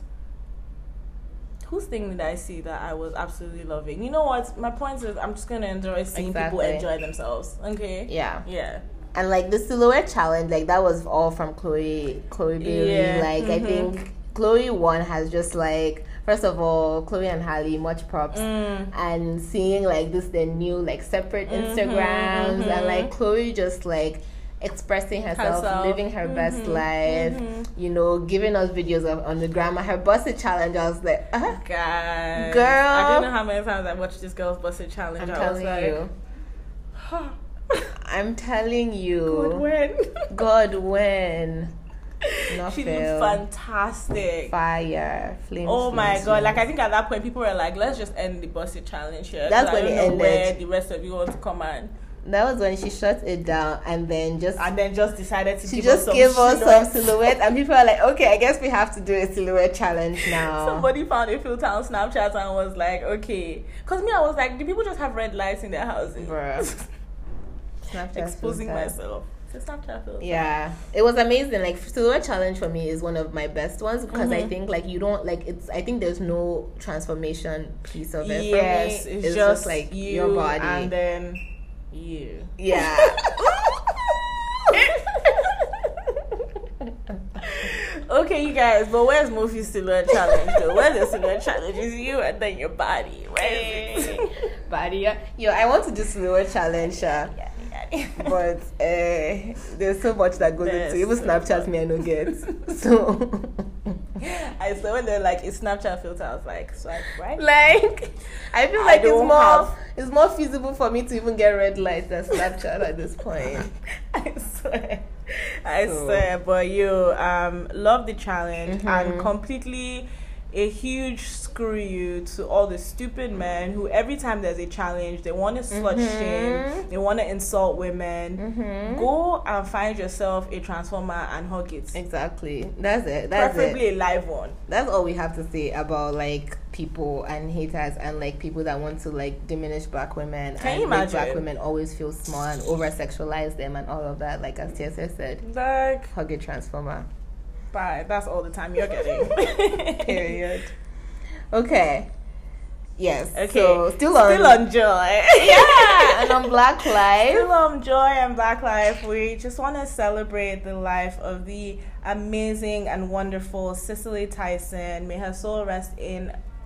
Whose thing did I see that I was absolutely loving? You know what? My point is, I'm just gonna enjoy seeing people Exactly. enjoy themselves. Okay. Yeah. Yeah. And like the silhouette challenge, like that was all from Chloe Chloe Bailey. Yeah, Like I mhm. think Chloe one has just like first of all, Chloe and Halle, much props. Mm. And seeing like this the new like separate Mhm, Instagrams mhm. and like Chloe just like expressing herself, Herself. living her best Mhm, life, mhm. you know, giving us videos of on the grandma. Her busted challenge, I was like, uh, Guys, Girl. I don't know how many times I watched this girl's busted challenge. I'm I was telling like, you. I'm telling you. good win. God win. Not She fail. looked fantastic. Fire. Flames, Oh my flames, god! Like I flames. think at that point people were like, "Let's just end the busted challenge here." 'cause That's I when don't it know ended. where the rest of you want to come and That was when she shut it down and then just and then just decided to she give just us some gave us some silhouette. silhouette and people are like, okay, I guess we have to do a silhouette challenge now. Somebody found a filter on Snapchat and was like, "Okay," because me, I was like, "Do people just have red lights in their houses?" Bruh. Snapchat Exposing filter. myself. It's a Snapchat filter. Yeah, it was amazing. Like silhouette challenge for me is one of my best ones because I Mhm. think like you don't like it's. I think there's no transformation piece of it. Yes, for me. it's, just, like you your body. and then you. Yeah. Okay, you guys, but where's Mofi's silhouette challenge though? Where's the silhouette challenge? Is you and then your body. Where is it? Body. Yeah. Yo, I want to do silhouette challenge, Sha. Yeah, yeah. But uh, there's so much that goes There's into it. Even so Snapchat much. me, I don't get. So, I saw when they're like it's Snapchat filter, I was like, swipe right. like, I feel I like it's don't more have- it's more feasible for me to even get red lights than Snapchat at this point. I swear. I So- swear. But you um love the challenge Mhm. and completely a huge screw you to all the stupid men who every time there's a challenge they want to slut Mhm. shame, they want to insult women. Mm-hmm. Go and find yourself a transformer and hug it. Exactly. That's it. That's Preferably it. a live one. That's all we have to say about like people and haters and like people that want to like diminish black women Can and you make black imagine? women always feel small and over sexualize them and all of that. Like as T S S said, Like, hug a transformer. bye. That's all the time you're getting. Period. Okay. Yes. Okay. So still on. Still on joy. Yeah. And on Black Lives. Still on Joy and Black Life, we just want to celebrate the life of the amazing and wonderful Cicely Tyson. May her soul rest in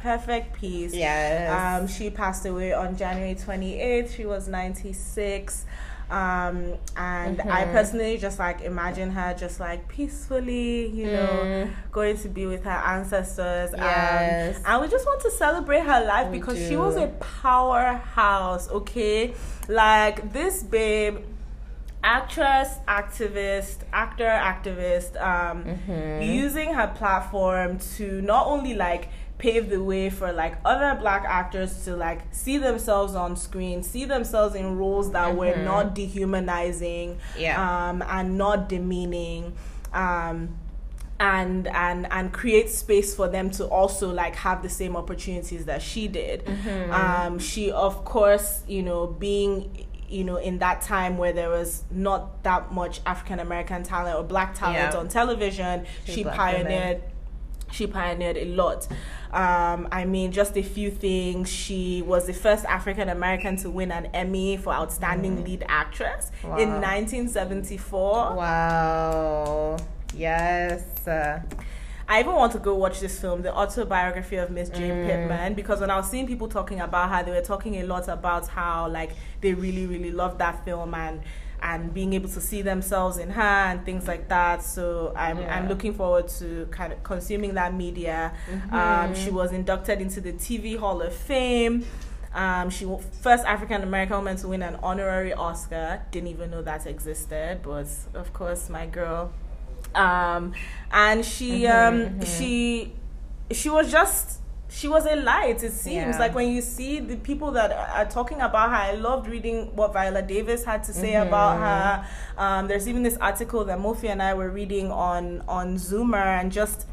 perfect peace. Yes. Um, she passed away on January twenty-eighth. She was ninety-six. Um, and mm-hmm. I personally just like imagine her just like peacefully, you know, mm. going to be with her ancestors. Yes. Um, and we just want to celebrate her life we because do. She was a powerhouse, okay? Like this babe, actress, activist, actor, activist, um, mm-hmm. using her platform to not only like pave the way for like other black actors to like see themselves on screen, see themselves in roles that mm-hmm. were not dehumanizing, yeah. um, and not demeaning, um, and and and create space for them to also like have the same opportunities that she did. Mm-hmm. Um, she, of course, you know, being you know, in that time where there was not that much African American talent or black talent yeah. on television, She's she pioneered. Women. She pioneered a lot. Um, I mean, just a few things. She was the first African American to win an Emmy for Outstanding mm. Lead Actress wow. in nineteen seventy-four. Wow. Yes. Uh, I even want to go watch this film, the autobiography of Miss Jane mm. Pittman, because when I was seeing people talking about her, they were talking a lot about how like they really, really loved that film and and being able to see themselves in her and things like that. So I'm yeah. I'm looking forward to kind of consuming that media. Mm-hmm. Um, she was inducted into the T V Hall of Fame. Um, she was first African American woman to win an honorary Oscar. Didn't even know that existed, but of course, my girl. Um, and she mm-hmm, um mm-hmm. she she was just. She was a light, it seems. Yeah. Like when you see the people that are talking about her, I loved reading what Viola Davis had to say mm-hmm. about her. Um, there's even this article that Mofi and I were reading on, on Zoomer, and just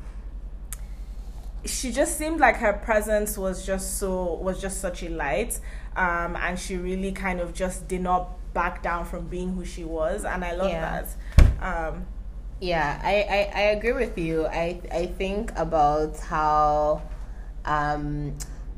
she just seemed like her presence was just so was just such a light. Um, and she really kind of just did not back down from being who she was, and I love yeah. that. Um, yeah, I, I, I agree with you. I I think about how um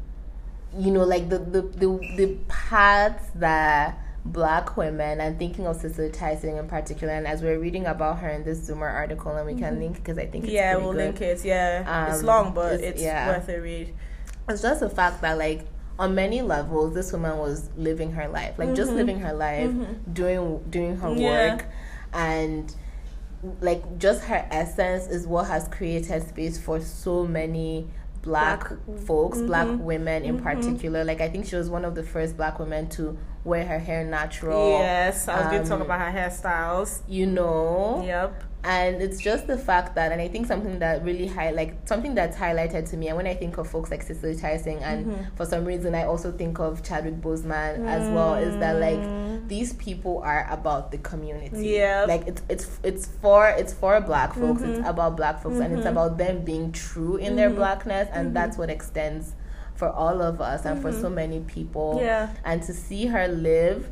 you know like the the the, the paths that black women, and thinking of Cicely Tyson in particular, and as we're reading about her in this Zoomer article, and we can mm-hmm. link because I think it's yeah pretty we'll good. link it yeah um, it's long but it's, it's yeah. worth a read. It's just the fact that like on many levels this woman was living her life, like mm-hmm. just living her life, mm-hmm. doing doing her yeah. work, and like just her essence is what has created space for so many black, black folks, mm-hmm. black women in mm-hmm. particular. Like I think she was one of the first black women to wear her hair natural. Yes, I was um, going to talk about her hairstyles. You know. Yep. And it's just the fact that, and I think something that really high, like something that's highlighted to me, and when I think of folks like Cicely Tyson, and mm-hmm. for some reason I also think of Chadwick Boseman mm. as well, is that like these people are about the community. Yeah. Like it's it's it's for it's for black folks. Mm-hmm. It's about black folks, mm-hmm. and it's about them being true in mm-hmm. their blackness, and mm-hmm. that's what extends for all of us and mm-hmm. for so many people. Yeah. And to see her live.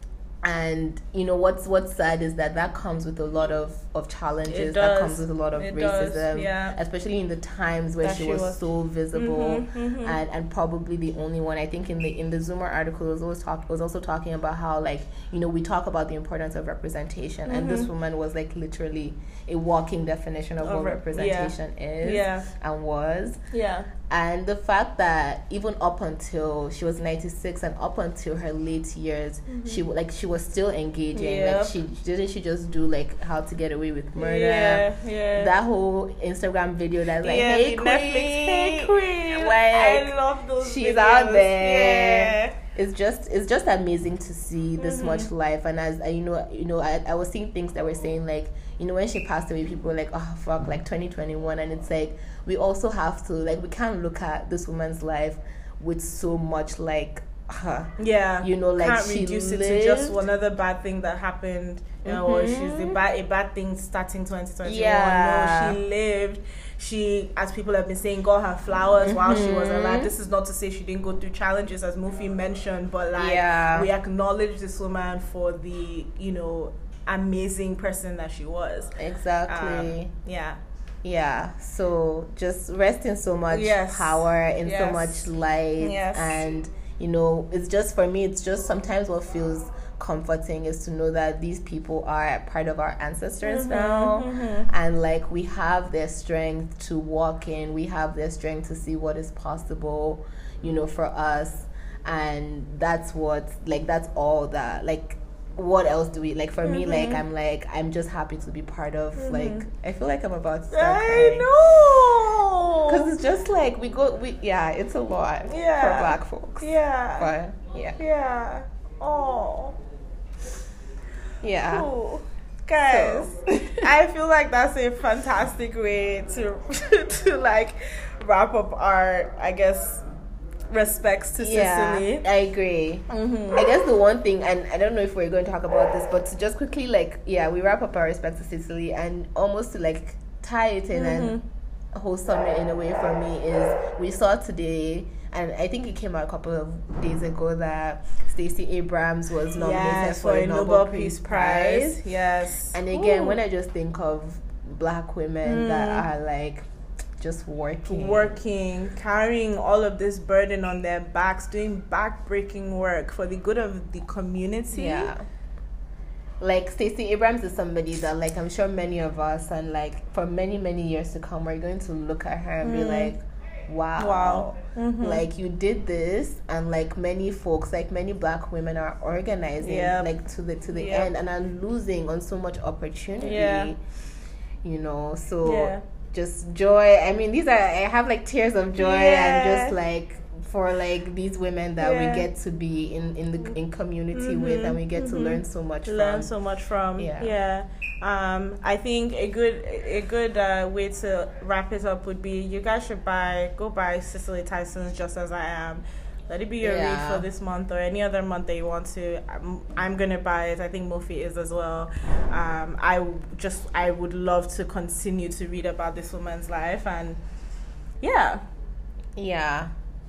And you know what's what's sad is that that comes with a lot of, of challenges. That comes with a lot of it racism, does, yeah. especially in the times where she, she was, was so visible mm-hmm, mm-hmm. and and probably the only one. I think in the in the Zoomer article it was always talk was also talking about how like you know we talk about the importance of representation, mm-hmm. and this woman was like literally a walking definition of, of what representation yeah. is yeah. and was. Yeah. And the fact that even up until she was ninety-six and up until her late years, mm-hmm. she like she was still engaging. Yep. Like she didn't she just do like How to Get Away with Murder. Yeah, yeah. That whole Instagram video that's like, yeah, hey, queen, Netflix, hey queen. Like, I love those she's videos. out there. Yeah. It's just it's just amazing to see this mm-hmm. much life. And as you know, you know, I, I was seeing things that were saying like, you know, when she passed away, people were like, oh fuck, like twenty twenty-one, and it's like we also have to like we can't look at this woman's life with so much like her. Yeah, you know, like can't she reduce lived. it to just one other bad thing that happened. You know, mm-hmm. or she's a bad a bad thing starting twenty twenty-one. Yeah. No, she lived. She, as people have been saying, got her flowers mm-hmm. while she was alive. This is not to say she didn't go through challenges, as Mufi mentioned, but like yeah. we acknowledge this woman for the, you know, amazing person that she was. Exactly. Um, yeah. Yeah. So just rest in so much yes. power, in yes. so much light, yes. and you know, it's just for me. It's just sometimes what feels comforting is to know that these people are part of our ancestors Mm-hmm, now, mm-hmm. and like we have their strength to walk in, we have their strength to see what is possible, you know, for us. And that's what, like, that's all that, like, what else do we, like, for mm-hmm. me, like, I'm like, I'm just happy to be part of, mm-hmm. like, I feel like I'm about to start I crying. know, because it's just like we go we yeah it's a lot yeah. for Black folks, yeah but yeah yeah oh yeah Ooh. Guys, so. I feel like that's a fantastic way to to like wrap up our, I guess, respects to yeah, Cicely. I agree. Mm-hmm. I guess the one thing, and I don't know if we're going to talk about this, but to just quickly, like, yeah, we wrap up our respect to Cicely, and almost to like tie it in mm-hmm. and wholesome it in a way for me is we saw today, and I think it came out a couple of days ago, that Stacey Abrams was nominated yes, for, for a Nobel, Nobel Peace Peace Prize. Prize. Yes. And again, Ooh. when I just think of Black women mm. that are like just working working carrying all of this burden on their backs, doing backbreaking work for the good of the community. Yeah. Like, Stacey Abrams is somebody that, like, I'm sure many of us, and like for many many years to come, we're going to look at her and mm. be like, wow, wow. Mm-hmm. Like, you did this. And like many folks, like many Black women are organizing yep. like to the to the yep. end, and are losing on so much opportunity. Yeah. You know, so yeah. just joy. I mean, these are, I have like tears of joy yeah. and just like for like these women that yeah. we get to be in in the in community mm-hmm. with, and we get mm-hmm. to learn so much learn from. so much from yeah, yeah. um I think a good a good uh, way to wrap it up would be, you guys should buy go buy Cicely Tyson's Just As I Am. Let it be your yeah. read for this month or any other month that you want to. I'm, I'm gonna buy it. I think Mofi is as well. um I just I would love to continue to read about this woman's life, and yeah yeah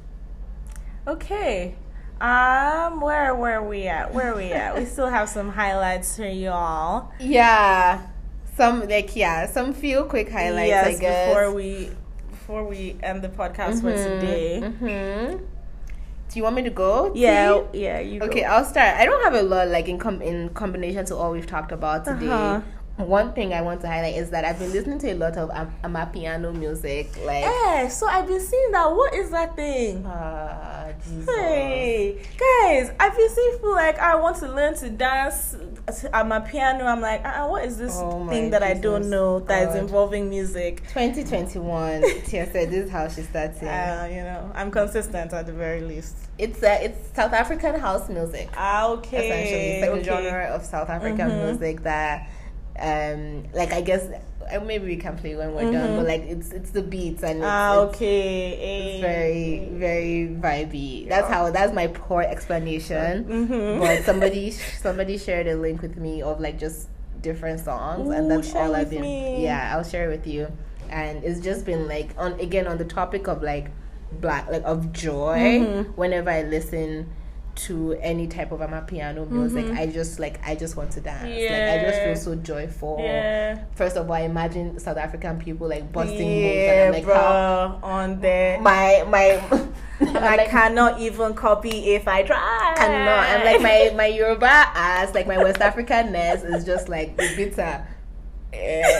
Okay, um, where where are we at? Where are we at? We still have some highlights for y'all. Yeah, some like yeah, some few quick highlights. Yes, I guess before we before we end the podcast mm-hmm, for today. Mm-hmm. Do you want me to go? Yeah, yeah, you. Okay, go. I'll start. I don't have a lot like in com- in combination to all we've talked about today. Uh-huh. One thing I want to highlight is that I've been listening to a lot of um, Amapiano music. Like, eh, so I've been seeing that. What is that thing? Ah, uh, Jesus. Hey, guys, I've been seeing people like, I want to learn to dance Amapiano. I'm like, uh, what is this oh thing that Jesus I don't know that God. is involving music? twenty twenty-one Tia said this is how she started. Uh, you know, I'm consistent at the very least. It's uh, it's South African house music. Ah, okay. Essentially, it's like okay. a genre of South African mm-hmm. music that. Um, like I guess uh, maybe we can play when we're mm-hmm. done, but like it's it's the beats and it's, ah okay, it's, it's very very vibey. That's how that's my poor explanation. Mm-hmm. But somebody somebody shared a link with me of like just different songs, Ooh, and that's share all I've with been. me. Yeah, I'll share it with you. And it's just been like on again on the topic of like black like of joy. Mm-hmm. Whenever I listen to any type of Amapiano music, mm-hmm. I just like I just want to dance. Yeah. Like I just feel so joyful. Yeah. First of all, I imagine South African people like busting yeah, moves, and I'm like, bro, how on there. My my I like, cannot even copy if I try. Cannot. I'm like my my Yoruba ass, like my West Africanness is just like the bitter. Yeah.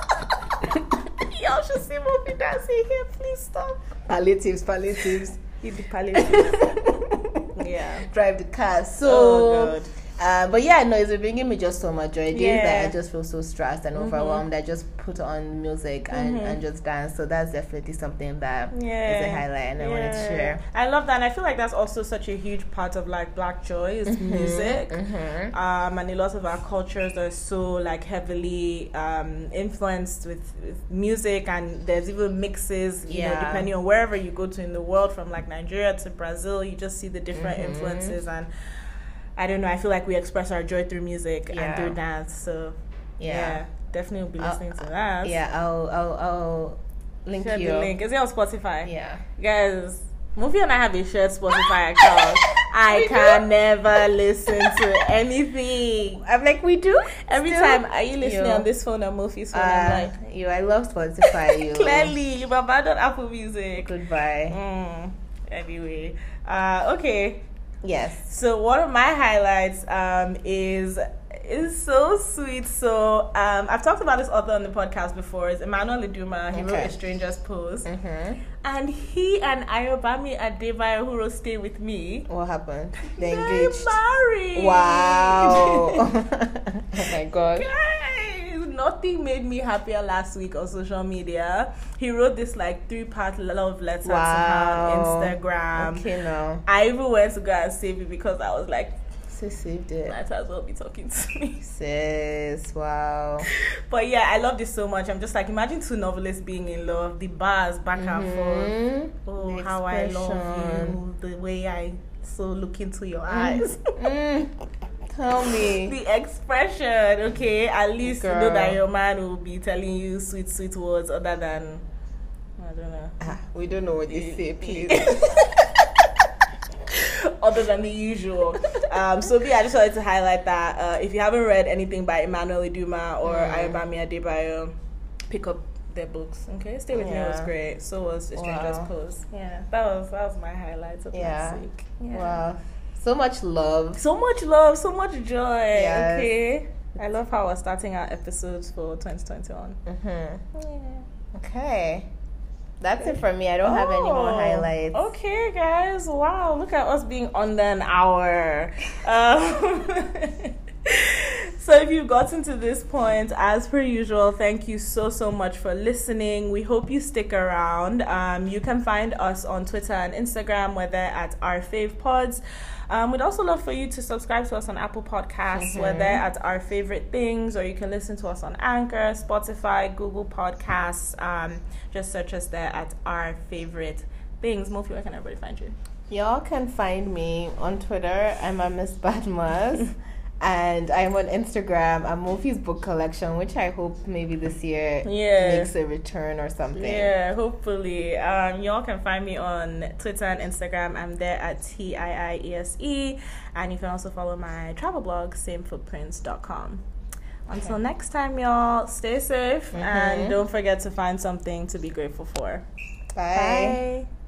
Y'all should see Mofi dancing here. Please stop. Palliatives, palliatives. Eat the palliatives. Yeah. Drive the car. So, oh, God. Uh, but yeah, no, it's been bringing me just so much joy. Days yeah. that I just feel so stressed and mm-hmm. overwhelmed, I just put on music and, mm-hmm. and just dance. So that's definitely something that yeah. is a highlight, and yeah. I wanted to share. I love that, and I feel like that's also such a huge part of like Black joy is mm-hmm. music. Mm-hmm. Um, and a lot of our cultures are so like heavily um, influenced with, with music, and there's even mixes. You yeah. know, depending on wherever you go to in the world, from like Nigeria to Brazil, you just see the different mm-hmm. influences. And I don't know, I feel like we express our joy through music yeah. and through dance. So yeah, yeah definitely will be listening I'll, to that. Yeah, I'll I'll, I'll link Share you. the link. Is it on Spotify? Yeah, guys. Mofi and I have a shared Spotify account. I we can do? never listen to anything. I'm like, we do every Still? time. Are you listening you. on this phone or Mofi's phone? Uh, I'm like, you. I love Spotify. You clearly you've abandoned Apple Music. Goodbye. Mm. Anyway, uh, okay. Yes. So one of my highlights um, is is so sweet. So um, I've talked about this author on the podcast before. It's Emmanuel Iduma. He Okay. wrote A Stranger's Pose. Mm-hmm. And he and Ayobami Adebayo, who wrote Stay With Me, What happened? They they're engaged. married. Wow. Oh my god. Guys, nothing made me happier last week on social media. He wrote this like three-part love letter Wow. to her on Instagram. Okay, now. I even went to go and save it because I was like, So saved it. might as well be talking to me. Sis, wow. But yeah, I love this so much. I'm just like, imagine two novelists being in love, the bars back and forth. Mhm. Oh, The how I love expression. you, the way I so look into your eyes. Mm. Tell me. The expression, okay, at least you know Girl. that your man will be telling you sweet, sweet words other than, I don't know. Ah, we don't know what you say, please. Other than the usual. Um, so yeah, I just wanted to highlight that. Uh, if you haven't read anything by Emmanuel Iduma or Mm. Ayobami Adebayo, pick up their books. Okay, Stay With Me was Yeah. great. So was A Stranger's Wow. Pose. Yeah, that was that was my highlight of Yeah. last week. Yeah. Wow. So much love. So much love, so much joy. Yes. Okay, I love how we're starting our episodes for twenty twenty-one. Mm-hmm. Yeah. Okay. That's it for me. I don't have any more Oh, highlights. Okay, guys. Wow, look at us being under an hour. Um, so if you've gotten to this point, as per usual, thank you so, so much for listening. We hope you stick around. Um, you can find us on Twitter and Instagram, where they're at our fave pods. Um, we'd also love for you to subscribe to us on Apple Podcasts, Mhm. where they're at our favorite things, or you can listen to us on Anchor, Spotify, Google Podcasts. Um, just search us there at our favorite things. Mofi, where can everybody find you? Y'all can find me on Twitter. I'm a Miss Badmas. And I'm on Instagram. I'm Mofi's book collection, which I hope maybe this year Yeah. makes a return or something. Yeah, hopefully. Um, y'all can find me on Twitter and Instagram. I'm there at T I I E S E. And you can also follow my travel blog, same footprints dot com. Until next time, y'all, stay safe. Mhm. And don't forget to find something to be grateful for. Bye. Bye.